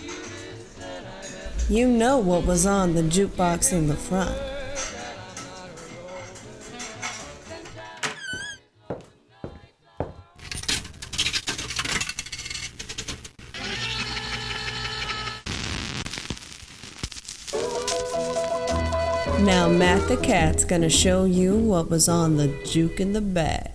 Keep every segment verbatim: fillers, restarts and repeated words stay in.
You know what was on the jukebox in the front. Now Matt the Cat's gonna show you what was on the juke in the back.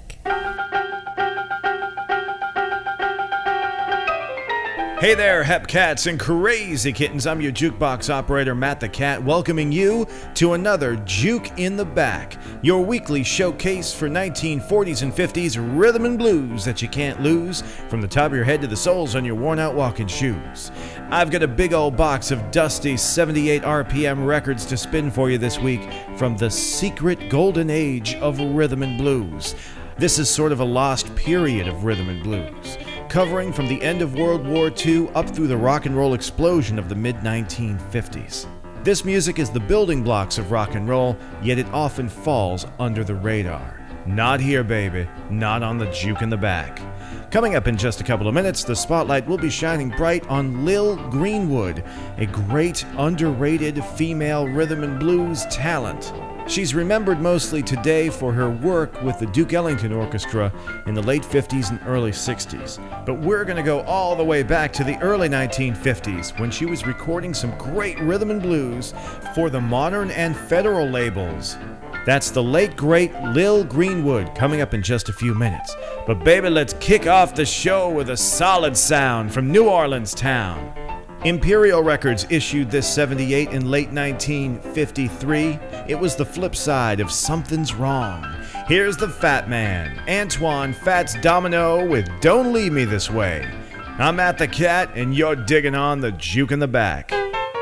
Hey there, hep cats and crazy kittens. I'm your jukebox operator, Matt the Cat, welcoming you to another Juke in the Back, your weekly showcase for nineteen forties and fifties rhythm and blues that you can't lose, from the top of your head to the soles on your worn-out walking shoes. I've got a big old box of dusty seventy-eight R P M records to spin for you this week from the secret golden age of rhythm and blues. This is sort of a lost period of rhythm and blues, covering from the end of World War Two up through the rock and roll explosion of the mid nineteen fifties. This music is the building blocks of rock and roll, yet it often falls under the radar. Not here, baby. Not on the Juke in the Back. Coming up in just a couple of minutes, the spotlight will be shining bright on Lil Greenwood, a great underrated female rhythm and blues talent. She's remembered mostly today for her work with the Duke Ellington Orchestra in the late fifties and early sixties. But we're going to go all the way back to the early nineteen fifties when she was recording some great rhythm and blues for the Modern and Federal labels. That's the late great Lil Greenwood coming up in just a few minutes. But baby, let's kick off the show with a solid sound from New Orleans town. Imperial Records issued this seventy-eight in late nineteen fifty-three. It was the flip side of Something's Wrong. Here's the Fat Man, Antoine Fats Domino with Don't Leave Me This Way. I'm Matt the Cat, and you're digging on the Juke in the Back.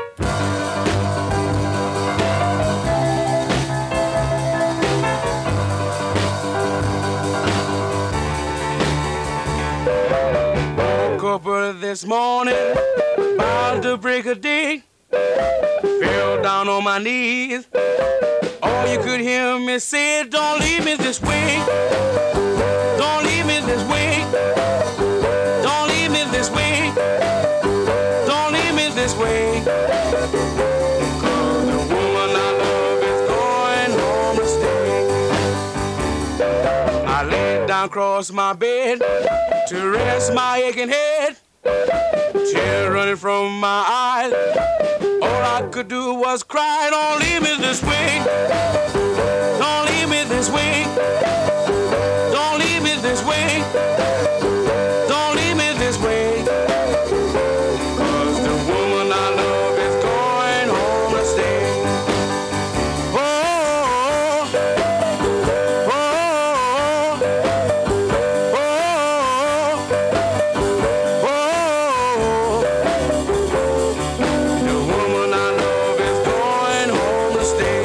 Woke up this morning, about to break a day, fell down on my knees. All you could hear me say, don't leave me this way, don't leave me this way, don't leave me this way, don't leave me this way. Cause the woman I love is going home to stay. I laid down across my bed to rest my aching head, tears running from my eyes. All I could do was cry, don't leave me this way, don't leave me this way, don't leave me this way, don't leave me this way. Cause the woman I love is going home to stay. Oh, oh, oh, oh, oh, oh. The woman I love is going home to stay.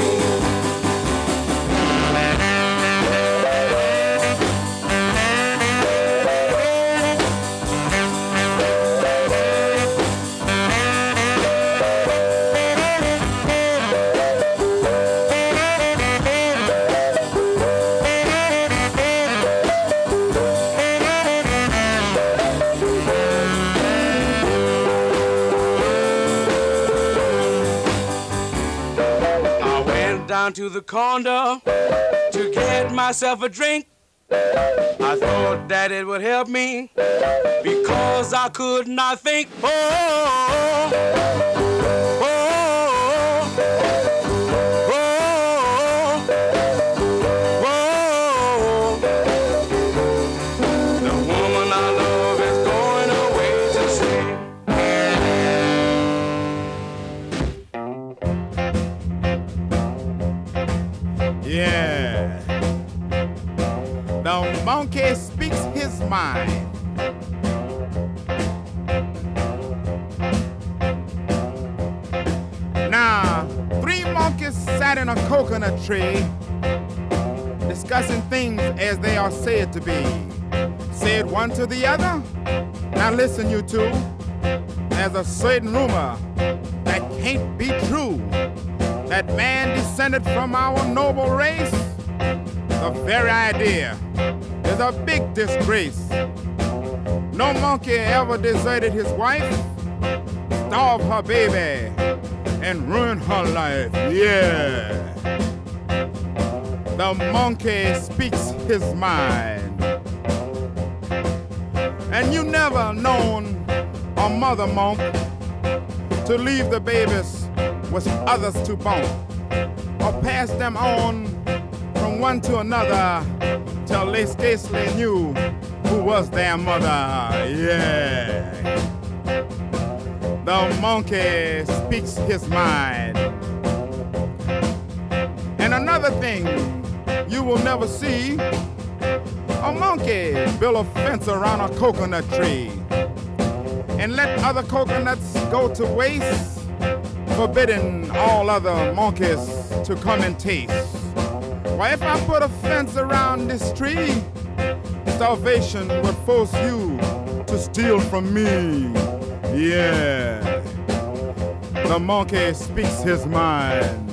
I went down to the corner to get myself a drink. I thought that it would help me because I could not think. Oh, oh, oh, oh, oh, oh. The woman I love is going away to stay. Yeah. The monkey speaks his mind. Now, three monkeys sat in a coconut tree, discussing things as they are said to be. Said one to the other, now listen you two, there's a certain rumor that can't be true, that man descended from our noble race. The very idea is a big disgrace. No monkey ever deserted his wife, starve her baby and ruin her life. Yeah. The monkey speaks his mind. And you never known a mother monk to leave the babies with others to bump, or pass them on from one to another till they scarcely knew who was their mother. Yeah. The monkey speaks his mind. And another thing you will never see, a monkey build a fence around a coconut tree and let other coconuts go to waste, forbidding all other monkeys to come and taste. Why, if I put a fence around this tree, starvation would force you to steal from me. Yeah, the monkey speaks his mind.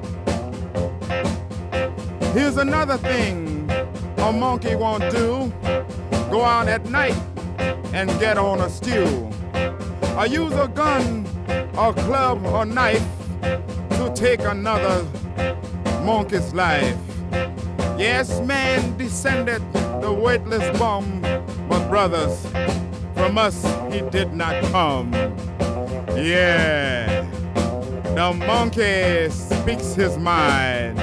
Here's another thing a monkey won't do: go out at night and get on a stew, or use a gun or club or knife to take another monkey's life. Yes, man descended the weightless bum, but brothers, from us he did not come. Yeah, the monkey speaks his mind.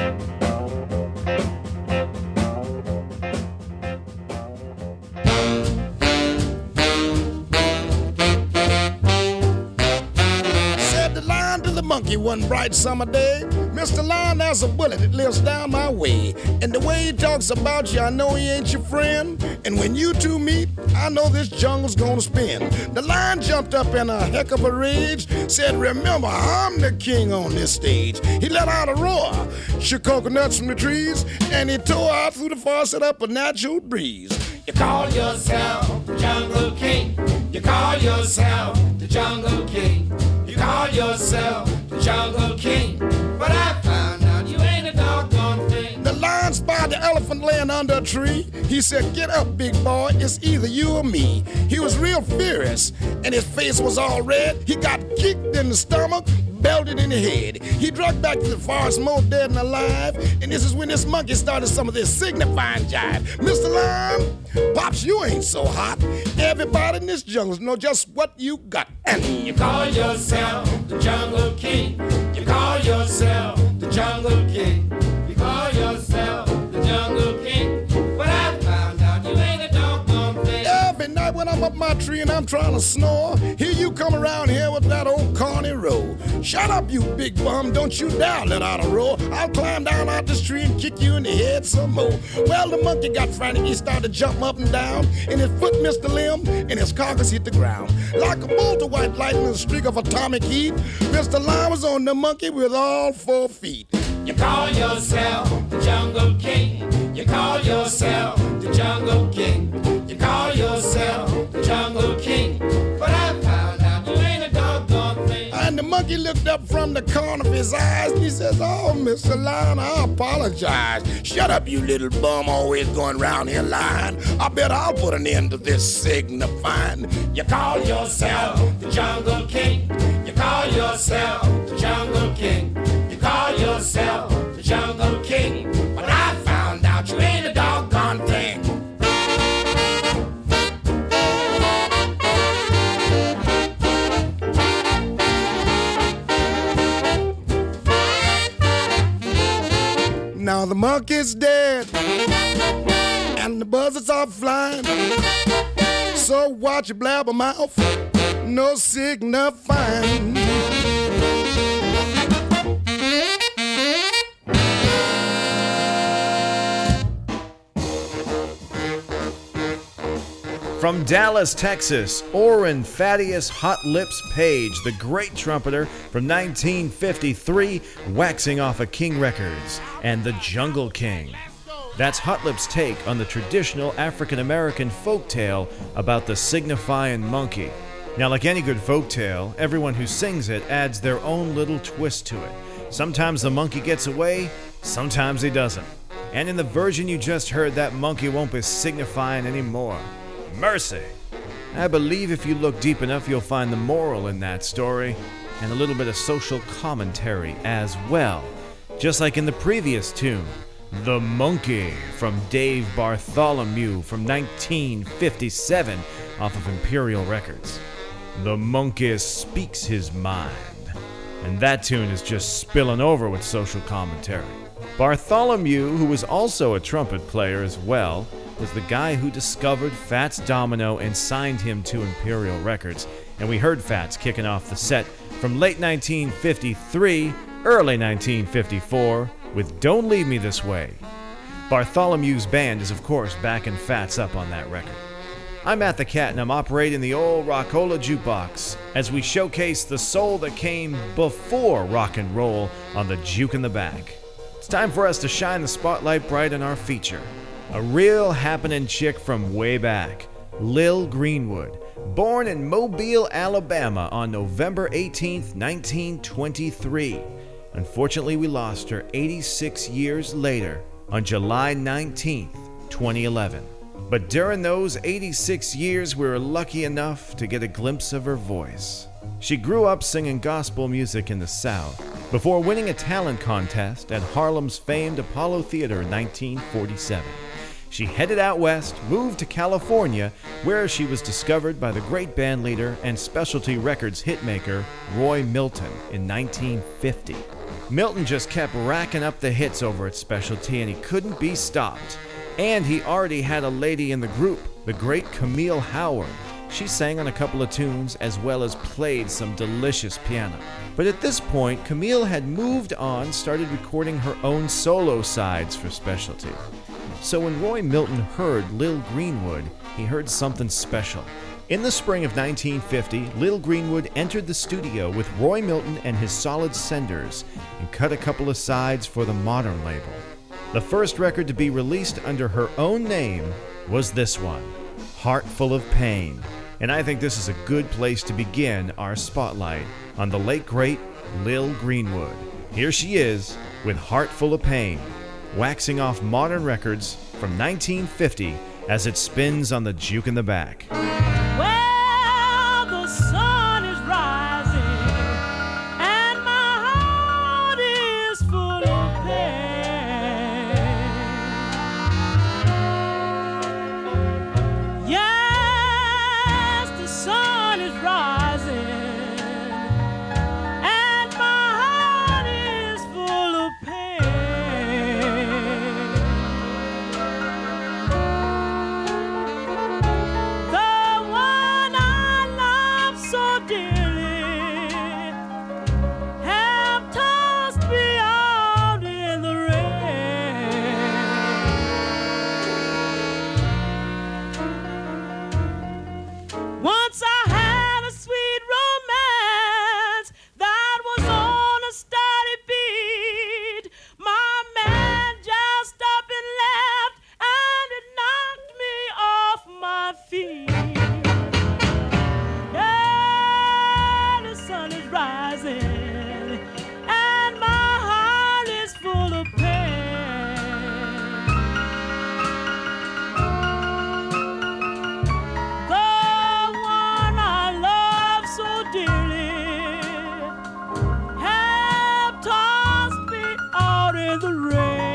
Monkey one bright summer day, Mister Lion, there's a bullet that lives down my way. And the way he talks about you, I know he ain't your friend. And when you two meet, I know this jungle's gonna spin. The lion jumped up in a heck of a rage, said, remember, I'm the king on this stage. He let out a roar, shook coconuts from the trees, and he tore out through the forest up a natural breeze. You call yourself the Jungle King. You call yourself the Jungle King. You call yourself the Jungle King. But I found out you ain't a doggone thing. The lion spied the elephant laying under a tree. He said, get up, big boy, it's either you or me. He was real furious, and his face was all red. He got kicked in the stomach, belted in the head. He dragged back to the forest more dead than alive, and this is when this monkey started some of this signifying jive. Mister Lion, Pops, you ain't so hot. Everybody in this jungle know just what you got. And you call yourself the Jungle King. You call yourself the Jungle King. You call yourself the Jungle King. But I found out you ain't a doggone thing. Every night when I'm up my tree and I'm trying to snore, here you come around here with that old corny roll. Shut up, you big bum, don't you dare let out a roar. I'll climb down out this tree and kick you in the head some more. Well, the monkey got frantic, he started to jump up and down, and his foot missed the limb, and his carcass hit the ground. Like a bolt of white lightning and a streak of atomic heat, Mister Lion was on the monkey with all four feet. You call yourself the Jungle King. You call yourself the Jungle King. You call yourself the Jungle King. But I found out you ain't a doggone thing. And the monkey looked up from the corner of his eyes and he says, oh, Mister Lion, I apologize. Shut up, you little bum, always going around here lying. I bet I'll put an end to this signifying. You call yourself the Jungle King. You call yourself the Jungle King. You call yourself the Jungle King. But I found out you ain't a doggone thing. Now the monkey's dead and the buzzards are flying. So watch your blabbermouth, no signifying. From Dallas, Texas, Orrin Thaddeus Hot Lips Page, the great trumpeter from nineteen fifty-three, waxing off of King Records, and the Jungle King. That's Hot Lips' take on the traditional African-American folktale about the signifying monkey. Now, like any good folktale, everyone who sings it adds their own little twist to it. Sometimes the monkey gets away, sometimes he doesn't. And in the version you just heard, that monkey won't be signifying anymore. Mercy! I believe if you look deep enough, you'll find the moral in that story, and a little bit of social commentary as well. Just like in the previous tune, The Monkey from Dave Bartholomew from nineteen fifty-seven off of Imperial Records. The monkey speaks his mind. And that tune is just spilling over with social commentary. Bartholomew, who was also a trumpet player as well, was the guy who discovered Fats Domino and signed him to Imperial Records. And we heard Fats kicking off the set from late nineteen fifty-three, early nineteen fifty-four, with Don't Leave Me This Way. Bartholomew's band is, of course, backing Fats up on that record. I'm Matt the Cat, and I'm operating the old Rockola Jukebox as we showcase the soul that came before rock and roll on the Juke in the Back. It's time for us to shine the spotlight bright on our feature. A real happening chick from way back, Lil Greenwood, born in Mobile, Alabama on November eighteenth, nineteen twenty-three. Unfortunately, we lost her eighty-six years later on July nineteenth, twenty eleven. But during those eighty-six years, we were lucky enough to get a glimpse of her voice. She grew up singing gospel music in the South before winning a talent contest at Harlem's famed Apollo Theater in nineteen forty-seven. She headed out west, moved to California, where she was discovered by the great band leader and Specialty Records hitmaker Roy Milton in nineteen fifty. Milton just kept racking up the hits over at Specialty, and he couldn't be stopped. And he already had a lady in the group, the great Camille Howard. She sang on a couple of tunes as well as played some delicious piano. But at this point, Camille had moved on, started recording her own solo sides for Specialty. So when Roy Milton heard Lil Greenwood, he heard something special. In the spring of nineteen fifty, Lil Greenwood entered the studio with Roy Milton and his Solid Senders and cut a couple of sides for the Modern label. The first record to be released under her own name was this one, Heart Full of Pain. And I think this is a good place to begin our spotlight on the late great Lil Greenwood. Here she is with Heart Full of Pain, waxing off Modern Records from nineteen fifty as it spins on the Juke in the Back. Well, the sun is rising and my heart is full of pain. Yes, the sun is rising and my heart is full of pain. The one I love so dearly have tossed me out in the rain. Once I had a sweet romance that was on a steady beat. My man just up and left, and it knocked me off my feet. Yeah, the sun is rising, and my heart is full of pain. The one I love so dearly have tossed me out in the rain.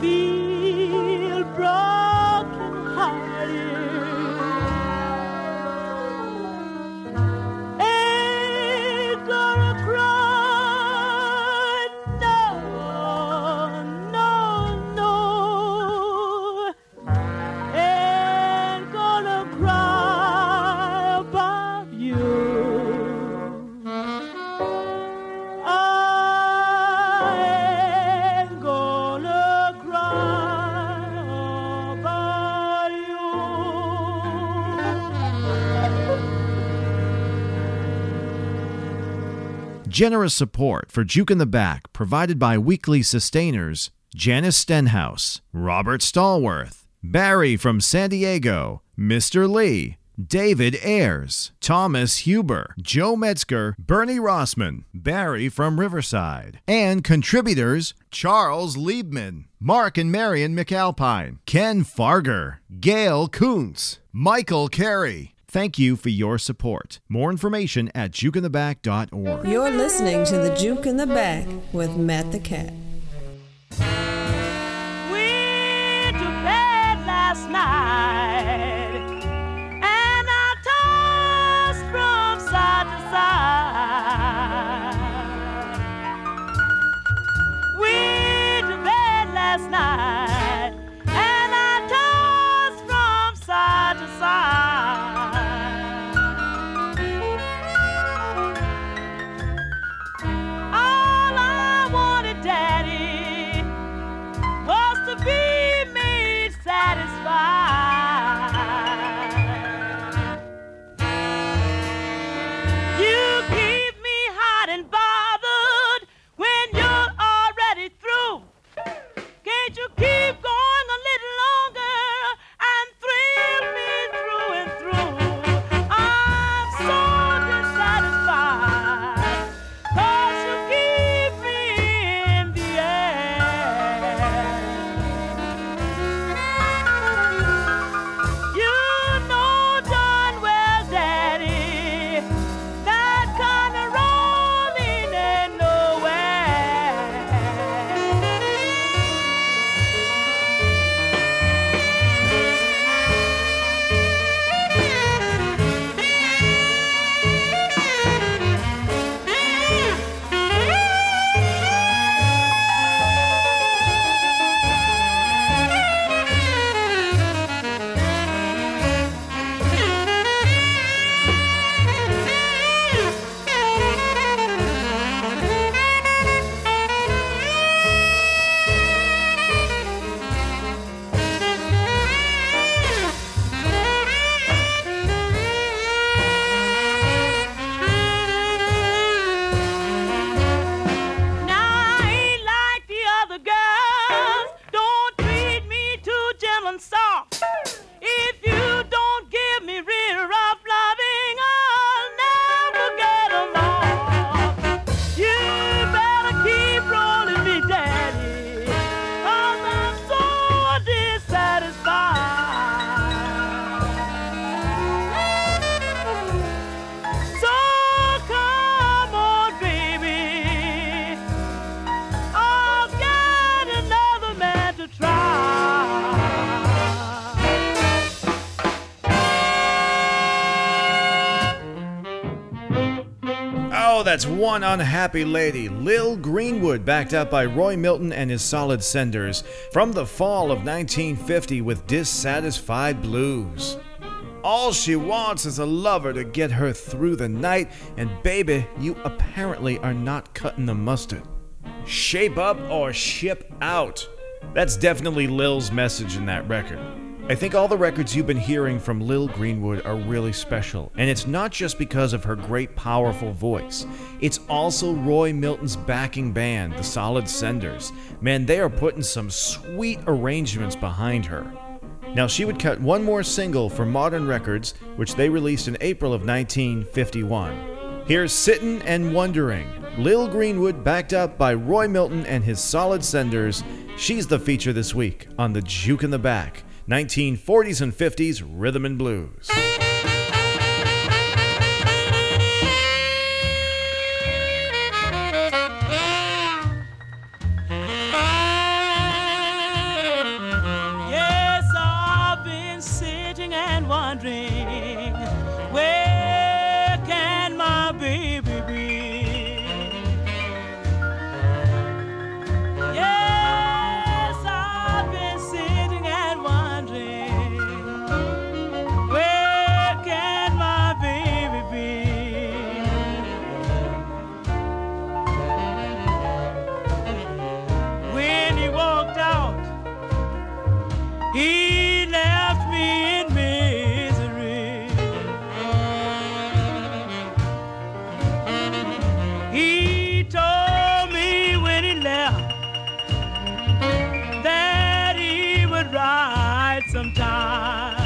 feel broken hearted. Ain't gonna cry, no, no, no. Ain't gonna cry about you. I ain't gonna cry about you. Generous support for Juke in the Back provided by weekly sustainers Janice Stenhouse, Robert Stallworth, Barry from San Diego, Mister Lee, David Ayers, Thomas Huber, Joe Metzger, Bernie Rossman, Barry from Riverside, and contributors Charles Liebman, Mark and Marion McAlpine, Ken Farger, Gail Kuntz, Michael Carey. Thank you for your support. More information at juke in the back dot org. You're listening to The Juke in the Back with Matt the Cat. Went to bed last night and I tossed from side to side. Went to bed last night and I tossed from side to side. All I wanted, Daddy, was to be made satisfied. You keep me hot and bothered when you're already through. Can't you keep going a little longer and thrill me through and through? I'm so dissatisfied, 'cause you keep me in the air. You know darn well, Daddy, that kind of rolling ain't nowhere. Now I ain't like the other girls. Don't treat me too gentle and soft. If you don't give me real rough loving, I'll never get along. You better keep rolling me, Daddy, 'cause I'm so dissatisfied. So come on, baby, I'll get another man to try. Oh, that's one unhappy lady, Lil Greenwood, backed up by Roy Milton and his Solid Senders from the fall of nineteen fifty with Dissatisfied Blues. All she wants is a lover to get her through the night, and baby, you apparently are not cutting the mustard. Shape up or ship out. That's definitely Lil's message in that record. I think all the records you've been hearing from Lil Greenwood are really special, and it's not just because of her great, powerful voice. It's also Roy Milton's backing band, the Solid Senders. Man, they are putting some sweet arrangements behind her. Now, she would cut one more single for Modern Records, which they released in April of nineteen fifty-one. Here's Sittin' and Wondering. Lil Greenwood backed up by Roy Milton and his Solid Senders. She's the feature this week on the Juke in the Back, nineteen forties and fifties Rhythm and Blues. He left me in misery. He told me when he left that he would ride sometime.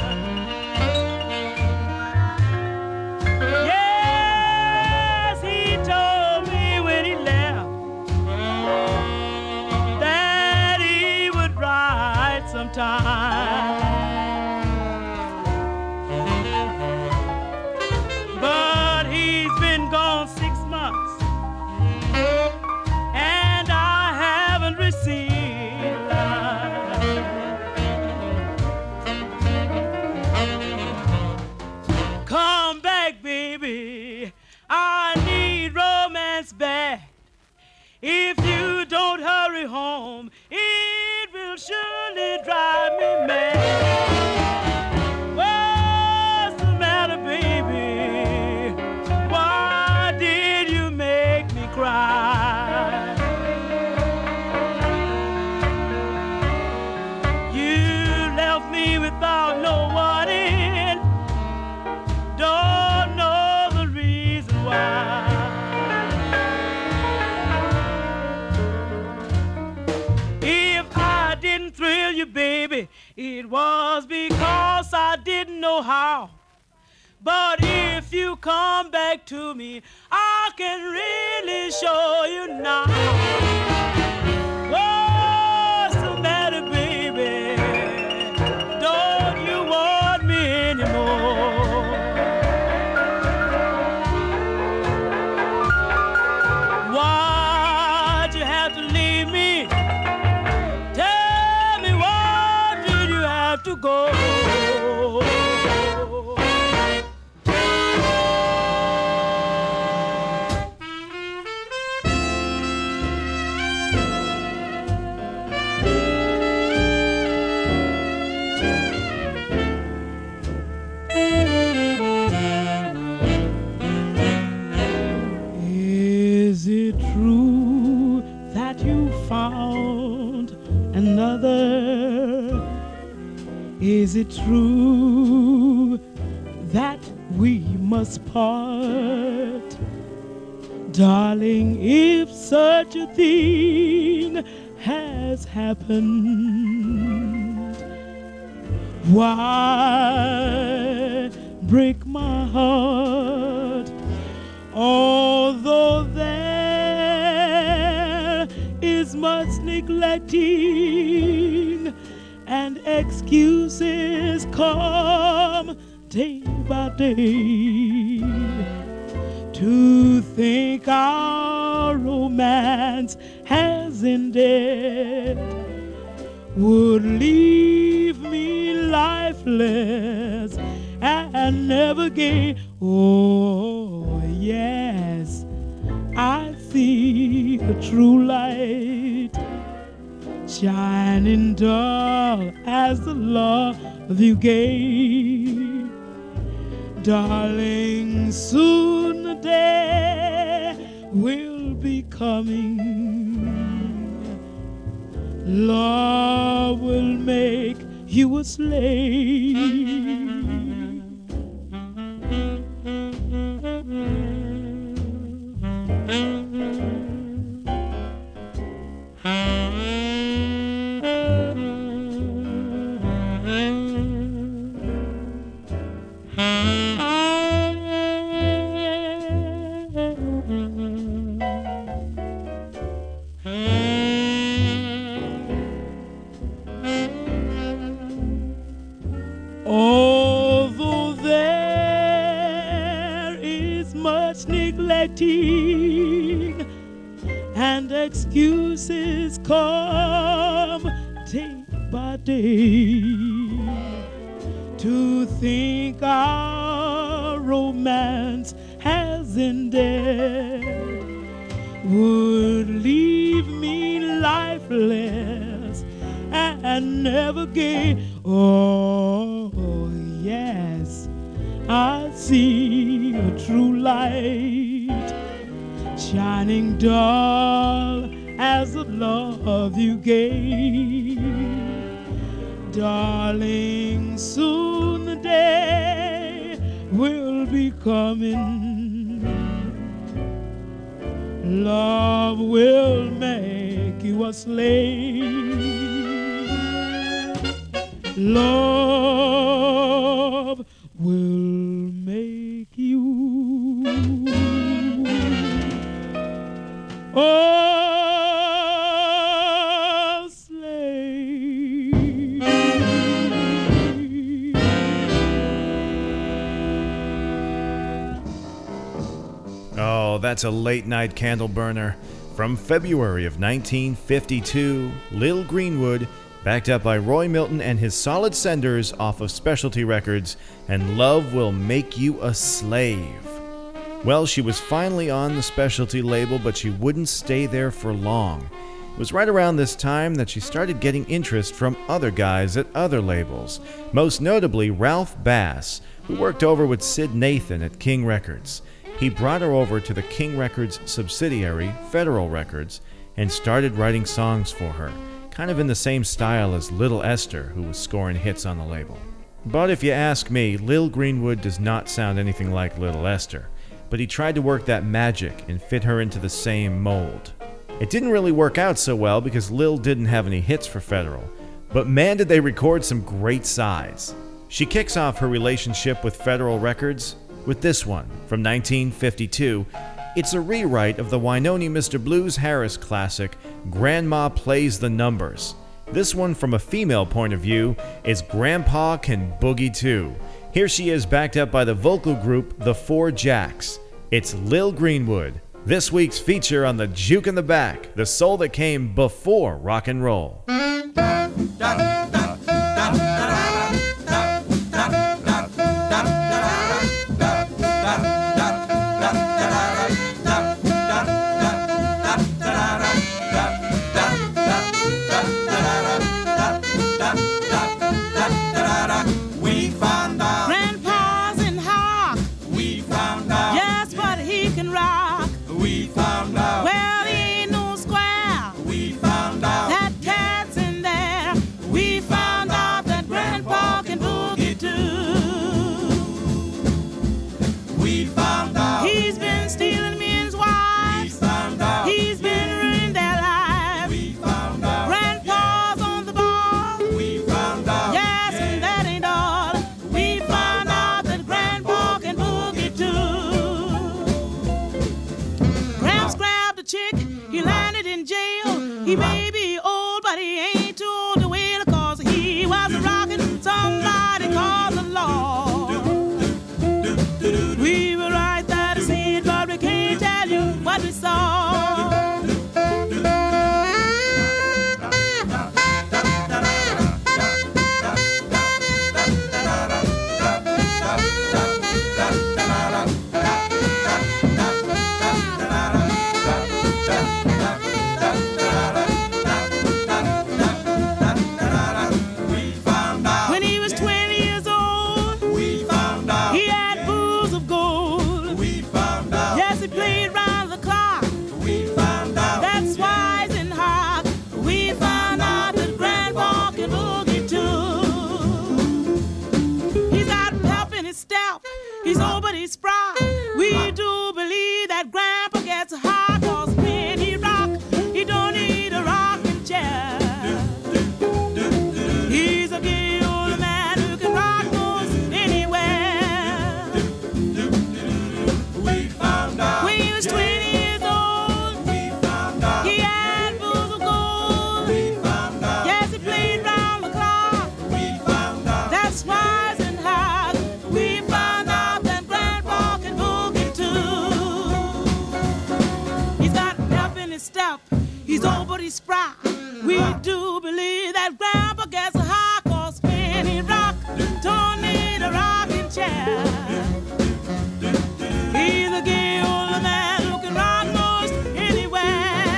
Yes, he told me when he left that he would ride sometime. But he's been gone six months and I haven't received line. Come back, baby, I need romance back. If you don't hurry home, it will surely drive me mad. What's the matter, baby? Why did you make me cry? You left me without no warning. Don't know the reason why. If I didn't thrill you, baby, it was because I didn't know how. But if you come back to me, I can really show you now. What's the matter, baby? Don't you want me anymore? Why'd you have to leave me? Tell me, why did you have to go? Is it true that you found another? Is it true that we must part? Darling, if such a thing has happened, why break my heart? Although there is much neglecting and excuses come day by day, to think our romance has ended would leave me lifeless and never gain. Oh, yes, I see the true light shining dull as the love you gave. Darling, soon the day will be coming. Love will make you a slave. Although there is much neglecting and excuses come day by day, to think our romance has ended would leave me lifeless and never gain. Oh, yes, I see a true light shining dull as the love you gave. Darling, soon the day will be coming. Love will make you a slave. Love will make you a slave. Oh, that's a late night candle burner. From February of nineteen fifty-two, Lil Greenwood, backed up by Roy Milton and his solid senders off of Specialty Records, and Love Will Make You a Slave. Well, she was finally on the Specialty label, but she wouldn't stay there for long. It was right around this time that she started getting interest from other guys at other labels, most notably Ralph Bass, who worked over with Sid Nathan at King Records. He brought her over to the King Records subsidiary, Federal Records, and started writing songs for her, kind of in the same style as Little Esther, who was scoring hits on the label. But if you ask me, Lil Greenwood does not sound anything like Little Esther, but he tried to work that magic and fit her into the same mold. It didn't really work out so well because Lil didn't have any hits for Federal, but man did they record some great sides. She kicks off her relationship with Federal Records with this one from nineteen fifty-two. It's a rewrite of the Wynonie Mister Blues Harris classic, Grandma Plays the Numbers. This one, from a female point of view, is Grandpa Can Boogie Too. Here she is, backed up by the vocal group The Four Jacks. It's Lil Greenwood, this week's feature on the Juke in the Back, the soul that came before rock and roll. We found out Grandpa's in hock, we found out just what he can rock. we found out Well, he ain't no square. we found out That cat's in there. We found out that Grandpa can boogie too. we found out He's been stealing men's we wives. found out He's been ruining their lives. we found out Grandpa's on the ball. we found out Yes, and that ain't all. We found out that Grandpa can boogie too. Gramps grabbed a chick, he landed in jail. He may be old, but he ain't too old to wail, cause he was rocking somebody called the law. We were right there to see it, but we can't tell you what we saw. we found out When he was twenty years old, we found out he had booze of gold. we found out Yes, he played round the clock. we found out That's wise and hot. We found out that Grandpa can boogie too. He's got pep in his step. He's old but he's spry. We do believe that Grandpa gets hot, cause when he rock, he don't need a rocking chair. He's a gay old man who can rock most anywhere. we found out When he was twenty years old, we found out he had booze of gold. we found out Yes, he played round the clock. we found out That's wise and hot. We found out that Grandpa can boogie too. He's got pep in his step. He's old but he's spry. We do believe that Grandpa gets high, cause when he rock, don't need a rocking chair. He's a gay old man who can rock most anywhere.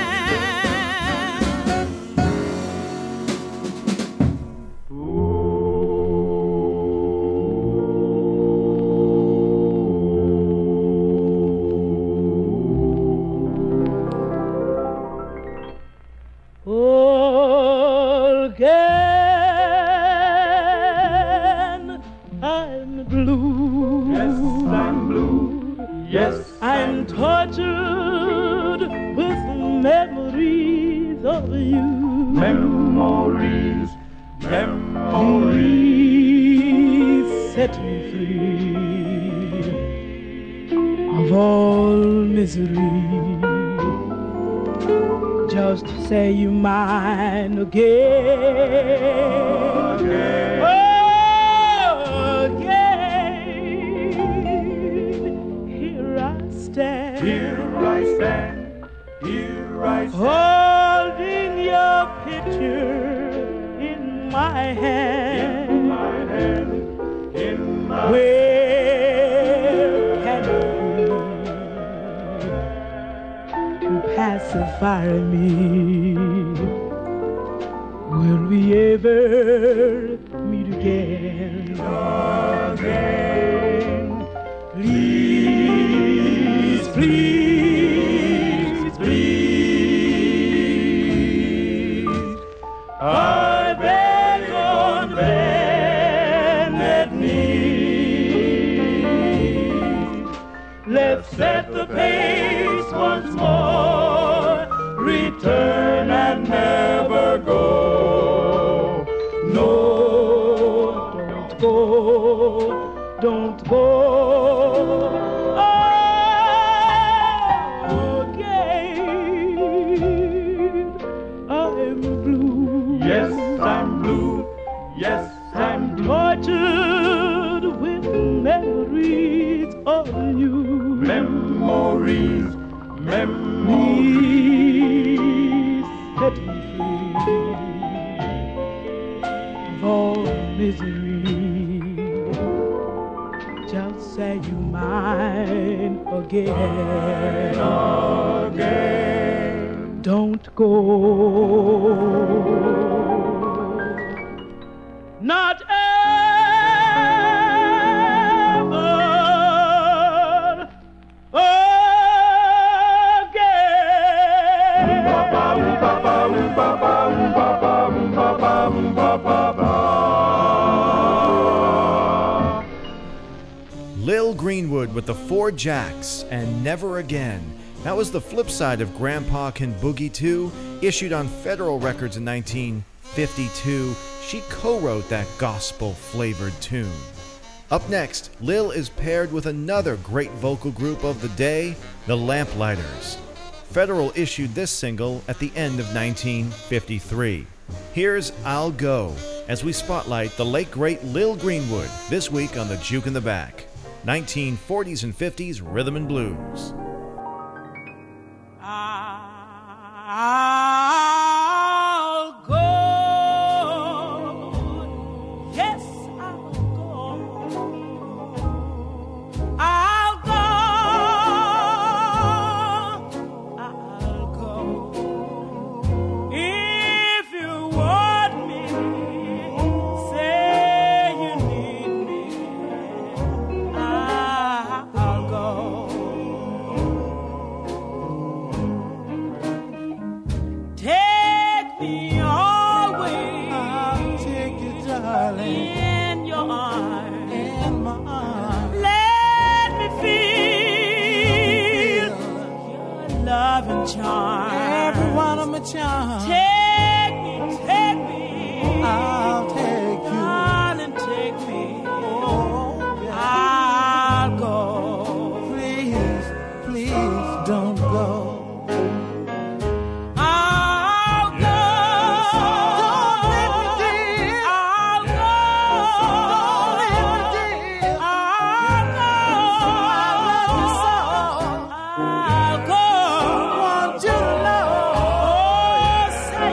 Porque of you. Memories, memories, Please set me free of all misery. Just say you're mine again. again. Oh, again. Here I stand. Here I stand, here I stand. Holding your picture in my hand. In my hand, in my Where can you be to pacify me? Will we ever meet again? again. Please, please, please. I beg on bended knee. Let's set the pace once more. Return and never go. No, Don't go, don't go. Again, I'm blue. yes, I'm blue. Yes, I'm blue. Tortured with memories of you. Memories, memories. Please set me free of all misery. Just say you mine again. Again. Don't go. Not ever again. Lil Greenwood with the Four Jacks and Never Again. That was the flip side of Grandpa Can Boogie two, issued on Federal Records in nineteen fifty-two. She co-wrote that gospel-flavored tune. Up next, Lil is paired with another great vocal group of the day, the Lamplighters. Federal issued this single at the end of nineteen fifty-three. Here's I'll Go, as we spotlight the late great Lil Greenwood this week on the Juke in the Back. nineteen forties and fifties rhythm and blues. I'll go. Yes, I'll go. I'll go. I'll go. If you want me, say you need me. I'll go. Take me always. I'll take you, darling, in your arms. In my arms. Let me feel your love and charm. Every one of my charms. Take me, take me. I'll take you. Darling, take me. Oh, yeah. I'll go. Please, please don't go. I'll go. Don't let me down. I'll go. Don't let me down. I'll go. I love you so. I'll go. Want you to know. Oh, say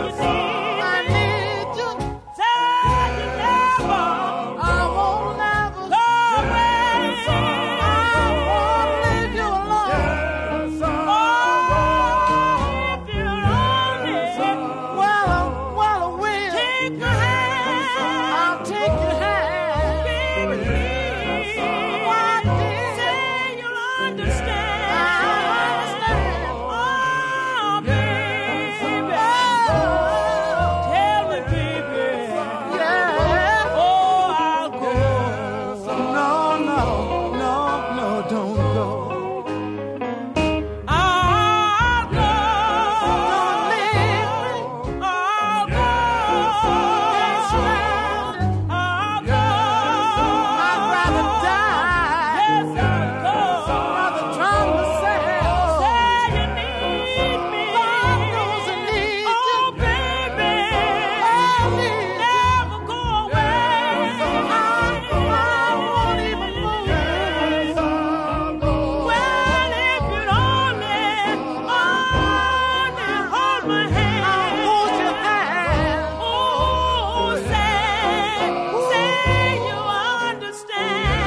my hand. I'll hold your hand. Oh, say, say you understand.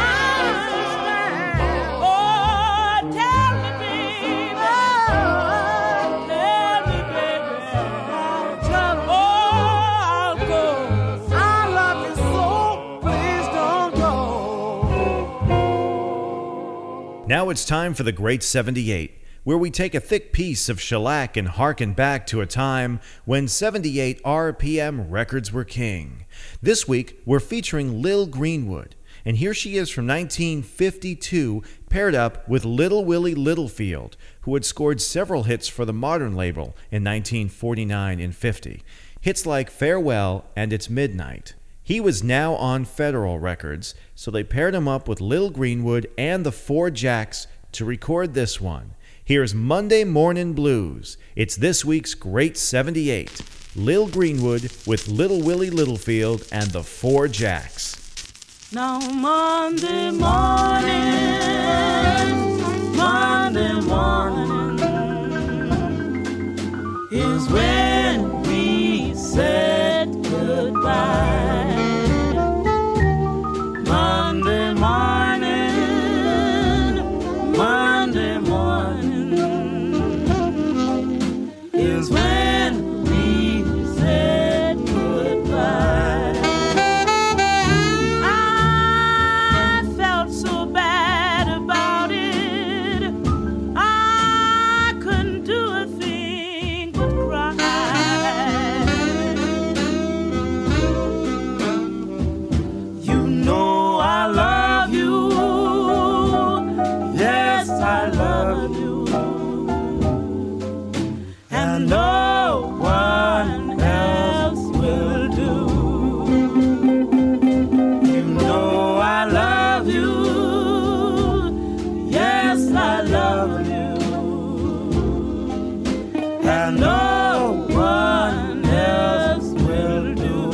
Oh, tell me, baby. Tell me, baby. Oh, I'll go. I love you so, please don't go. Now it's time for the Great seventy-eight, where we take a thick piece of shellac and harken back to a time when seventy-eight R P M records were king. This week, we're featuring Lil Greenwood, and here she is from nineteen fifty-two, paired up with Little Willie Littlefield, who had scored several hits for the Modern label in nineteen forty-nine and fifty. Hits like Farewell and It's Midnight. He was now on Federal Records, so they paired him up with Lil Greenwood and the Four Jacks to record this one. Here's Monday Morning Blues. It's this week's Great seventy-eight. Lil Greenwood with Little Willie Littlefield and the Four Jacks. Now Monday morning, Monday morning is when we said goodbye. Monday morning, Monday morning is when we said goodbye. I felt so bad about it. I couldn't do a thing but cry. You know I love you. Yes, I love you. And no one else will do. You know I love you. Yes, I love you. And no one else will do.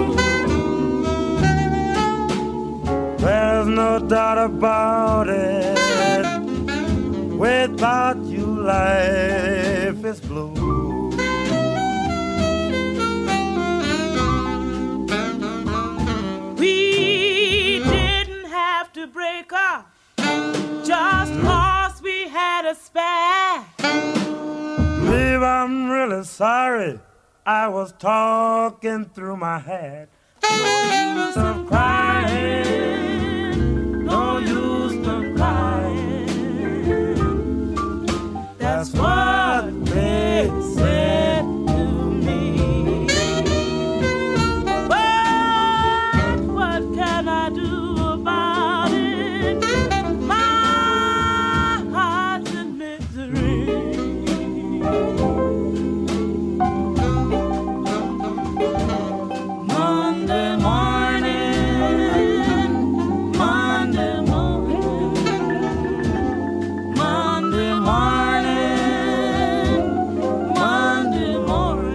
There's no doubt about it. Without you, life is blue. We didn't have to break up just cause we had a spare. Believe I'm really sorry. I was talking through my head. No use of crying. No use of crying. That's what they said to me. But what can I do about it? My heart's in misery. Monday morning, Monday morning, Monday morning, Monday morning,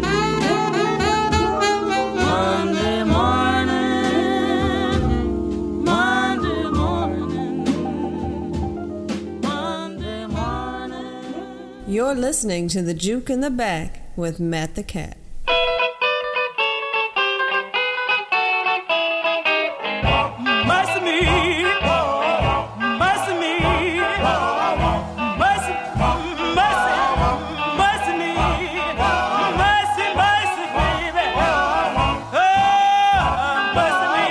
Monday morning, Monday morning, Monday morning. You're listening to The Juke in the Back with Matt the Cat. Mercy me, mercy me, mercy, mercy, mercy me, mercy, mercy, baby. Oh, mercy me.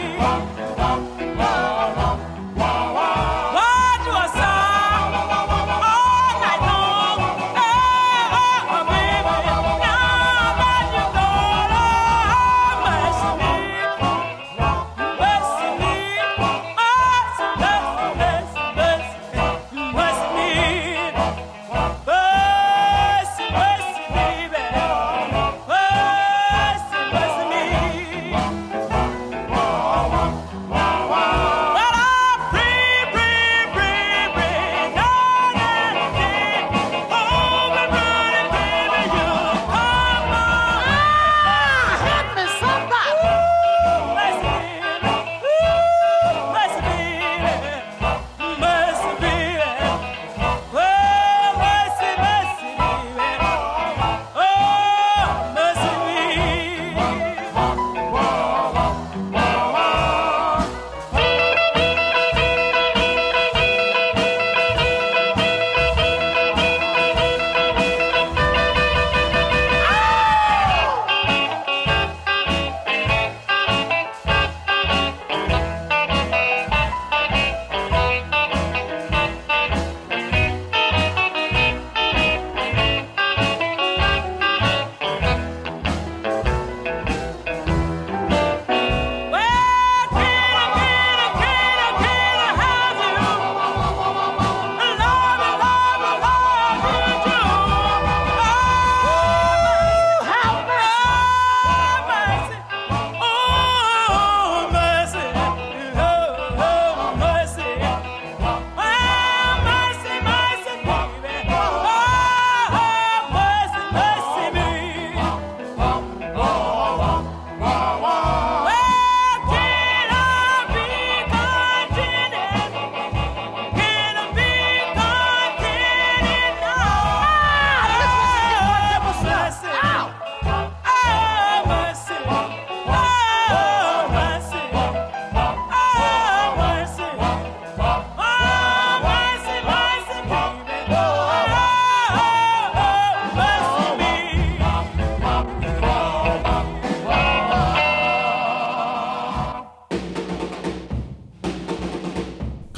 Why do I sing all night long? Oh, oh, baby, now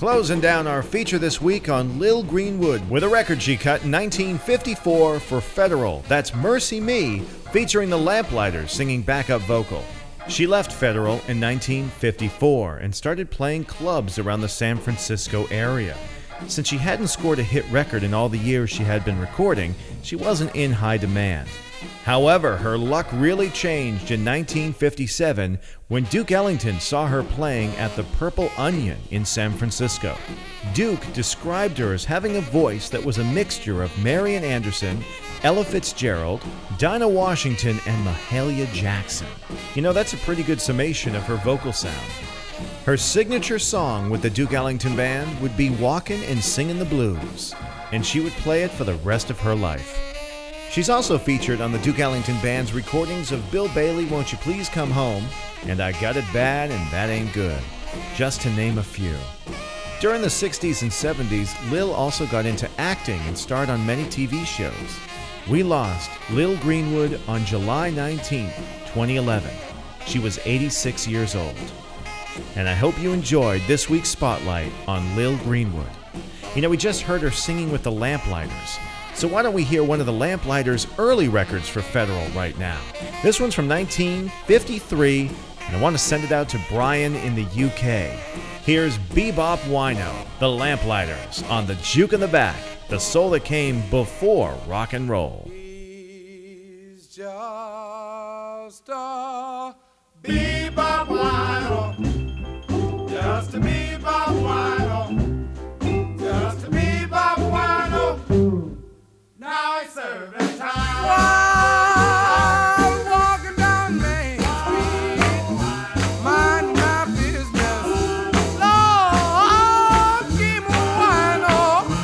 Closing down our feature this week on Lil Greenwood with a record she cut in nineteen fifty-four for Federal. That's Mercy Me, featuring the Lamplighters singing backup vocal. She left Federal in nineteen fifty-four and started playing clubs around the San Francisco area. Since she hadn't scored a hit record in all the years she had been recording, she wasn't in high demand. However, her luck really changed in nineteen fifty-seven when Duke Ellington saw her playing at the Purple Onion in San Francisco. Duke described her as having a voice that was a mixture of Marian Anderson, Ella Fitzgerald, Dinah Washington, and Mahalia Jackson. You know, that's a pretty good summation of her vocal sound. Her signature song with the Duke Ellington Band would be Walkin' and Singin' the Blues, and she would play it for the rest of her life. She's also featured on the Duke Ellington Band's recordings of Bill Bailey, Won't You Please Come Home, and I Got It Bad and That Ain't Good, just to name a few. During the sixties and seventies, Lil also got into acting and starred on many T V shows. We lost Lil Greenwood on July nineteenth, twenty eleven. She was eighty-six years old. And I hope you enjoyed this week's Spotlight on Lil Greenwood. You know, we just heard her singing with the Lamplighters. So why don't we hear one of the Lamplighters' early records for Federal right now? This one's from nineteen fifty-three, and I want to send it out to Brian in the U K. Here's Bebop Wino, the Lamplighters, on the Juke in the Back, the soul that came before rock and roll. He's just a bebop wino, just a bebop wino, just a bebop wino. Now it's serving time. While walking down Main Street, minding my business, Lord, give me a wino.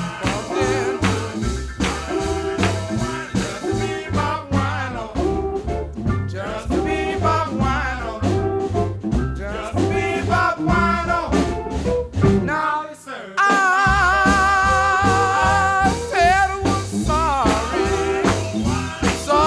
Just a bebop wino, just a bebop wino, just a bebop wino. Now it's serving time. I said I was sorry,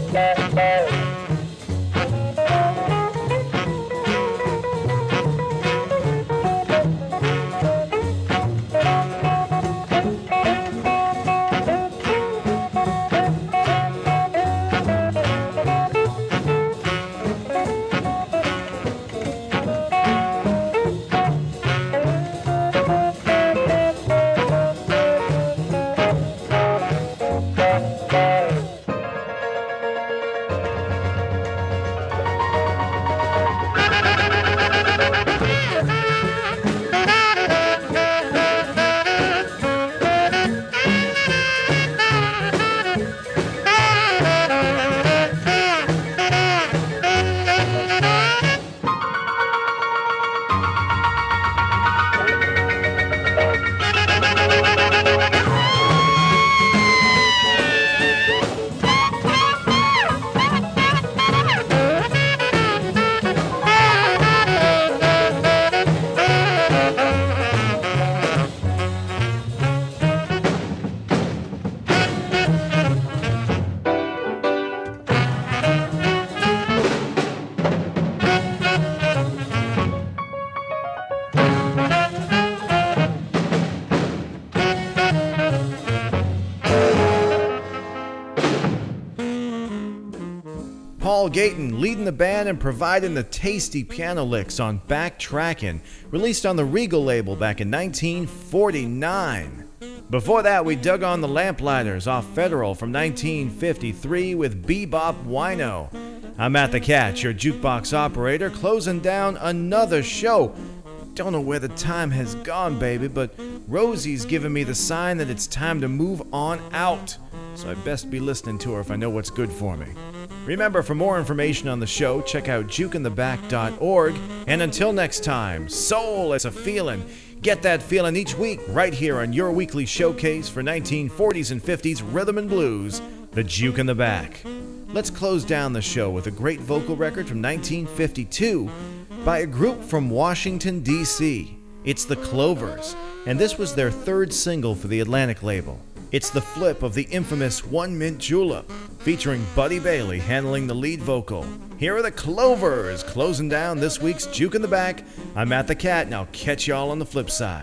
Paul Gayton leading the band and providing the tasty piano licks on Backtrackin', released on the Regal label back in nineteen forty-nine. Before that, we dug on the Lamplighters off Federal from nineteen fifty-three with Bebop Wino. I'm Matt the Cat, your jukebox operator, closing down another show. Don't know where the time has gone, baby, but Rosie's giving me the sign that it's time to move on out. So I best be listening to her if I know what's good for me. Remember, for more information on the show, check out juke in the back dot org. And until next time, soul is a feeling. Get that feeling each week right here on your weekly showcase for nineteen forties and fifties rhythm and blues, the Juke in the Back. Let's close down the show with a great vocal record from nineteen fifty-two by a group from Washington, D C It's the Clovers, and this was their third single for the Atlantic label. It's the flip of the infamous One Mint Julep, featuring Buddy Bailey handling the lead vocal. Here are the Clovers, closing down this week's Juke in the Back. I'm Matt the Cat, and I'll catch y'all on the flip side.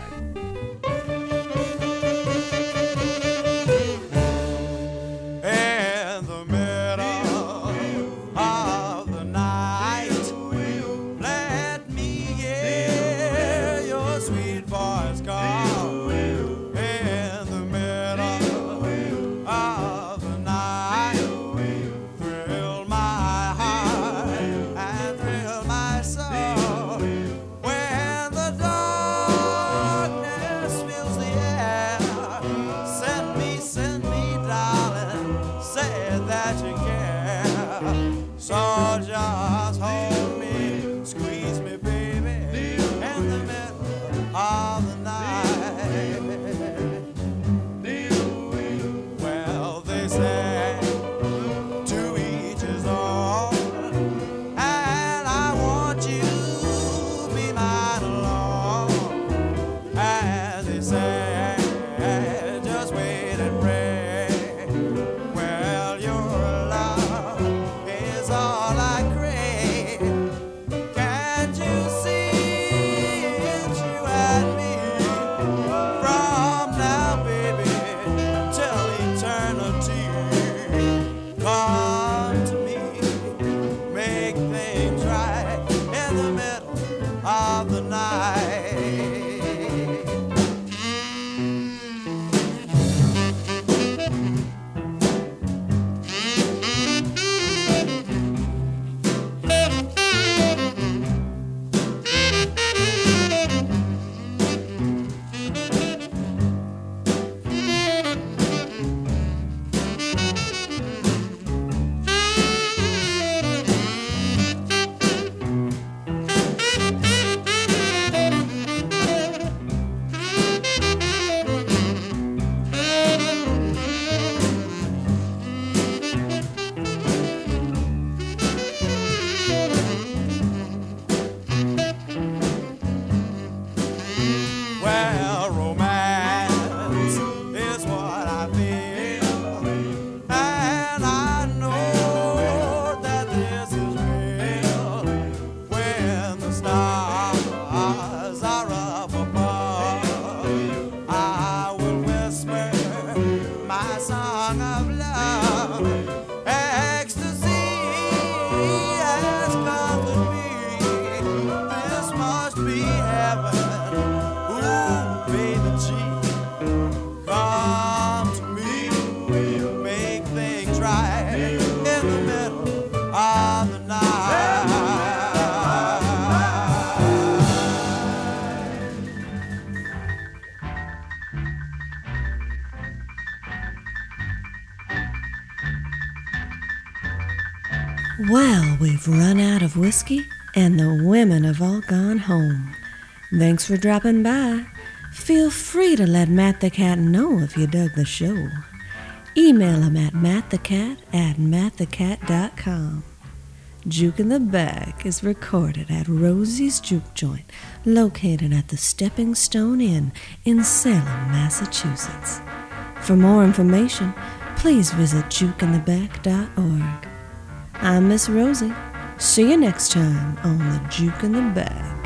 Well, we've run out of whiskey, and the women have all gone home. Thanks for dropping by. Feel free to let Matt the Cat know if you dug the show. Email him at mattthecat at mattthecat dot com. Juke in the Back is recorded at Rosie's Juke Joint, located at the Stepping Stone Inn in Salem, Massachusetts. For more information, please visit juke in the back dot org. I'm Miss Rosie. See you next time on the Juke in the Back.